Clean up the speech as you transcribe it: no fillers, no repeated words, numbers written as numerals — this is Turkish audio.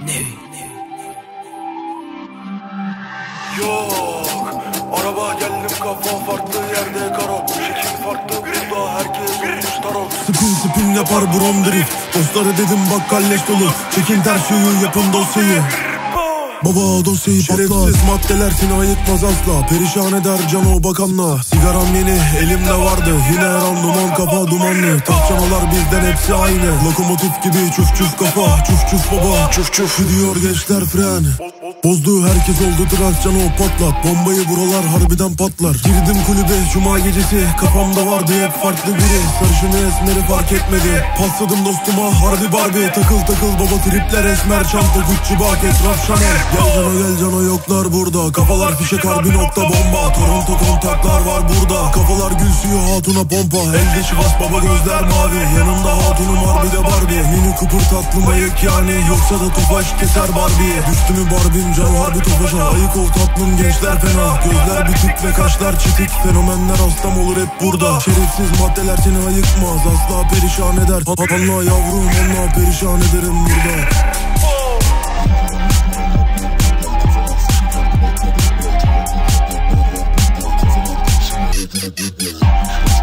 Yok, araba geldim kafa farklı yerde karot. Şekil farklı burada herkes olmuş tarot. Spin yapar brom drift. Dostları dedim bak kalleş dolu. Çekin ters yolu yapın dosyayı. Baba dosyayı şerefsiz maddeler seni ayıkmaz asla. Perişan eder cano bakanla. Sigaram yeni elimde vardı. Yine her an duman kafa dumanlı. Takçanolar bizden hepsi aynı. Lokomotif gibi çuf çuf kafa. Çuf çuf baba çuf çuf. Gidiyor gençler fren. Bozdu herkes oldu trans cano patlat. Bombayı buralar harbiden patlar. Girdim kulübe cuma gecesi. Kafamda vardı hep farklı biri. Sarışını esmeri fark etmedi. Pasladım dostuma harbi Barbie. Takıl takıl baba tripler esmer. Çanta Gucci bak etraf Chanel. Gel cano yoklar burada. Kafalar fişek harbi nokta bomba. Toronto kontaklar var burada. Kafalar gül suyu hatuna pompa. Elde şivas baba gözler mavi. Yanımda hatunum harbi de Barbie. Mini Cooper tatlı mayık yani. Yoksa da tofaş keser Barbie. Düştü mü Barbie'm can harbi tofaşa. Ayık ol tatlım gençler fena. Gözler bitik ve kaşlar çitik. Fenomenler hastam olur hep burada. Şerefsiz maddeler seni ayıkmaz. Asla perişan eder. Allah yavrum Allah perişan ederim burada. Yeah.